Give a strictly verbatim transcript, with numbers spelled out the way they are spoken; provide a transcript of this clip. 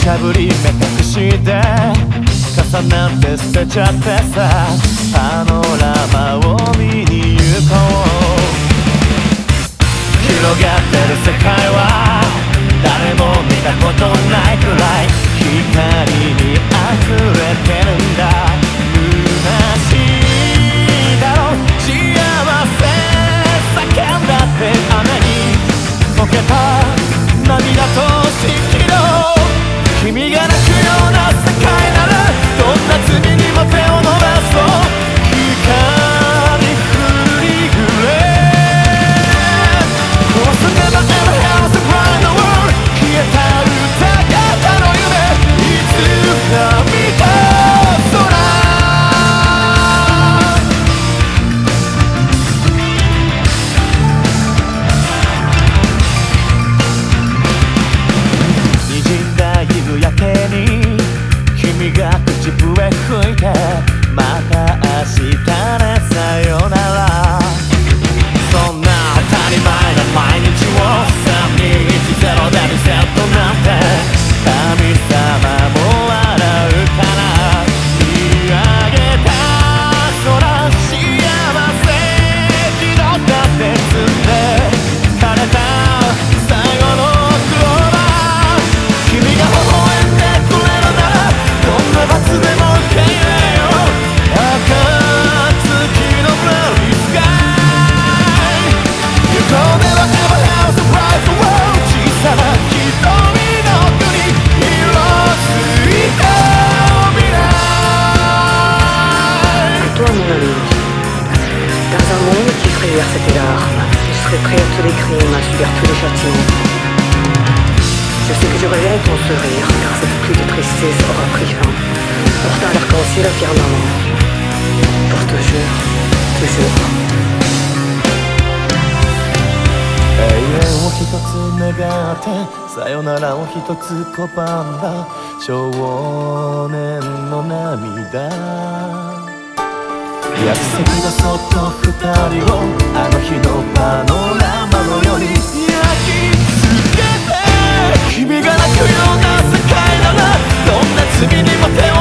かぶり目隠して傘なんて捨てちゃってさ、パノラマを見に行こう。広がってる世界は誰も見たことないくらい光に溢れてるんだ。虚しいだろ幸せ叫んだって雨に溶けた涙と蜃気楼。君が泣くような世界ならどんな罪にも手を伸ばそう。光降りぐれ Cross never ever has a brighter world。 消えた歌方の夢いつか見た空。滲んだ夕焼けに君が口笛吹いてまた明日ねさよなら。そんな当たり前な毎日をさんにいちゼロでリセットなんて神様も笑うから見上げた空幸せ気取ったって積んで枯れた最後のクローバー。君が微笑んでくれるならどんな罰でも受け入れよう。暁のブラウリースカイ You call never ever has a brighter world。 小さな瞳の国色づいた未来。 Toi mon ami, dans un monde qui ferait verser tes larmes, je serais prêt à tous les crimes, à subir tous les châtiments. Je sais que je reverrai ton sourire, car cette pluie de tristesse aura pris fin, portant l'arc-en-ciel au firmament. Pour toujours, toujours. 永遠を一つ願ってさよならを一つ拒んだ少年の涙。約束がそっと二人をあの日のパノラマのように焼き付けて。君が泣くような世界ならどんな罪にも手を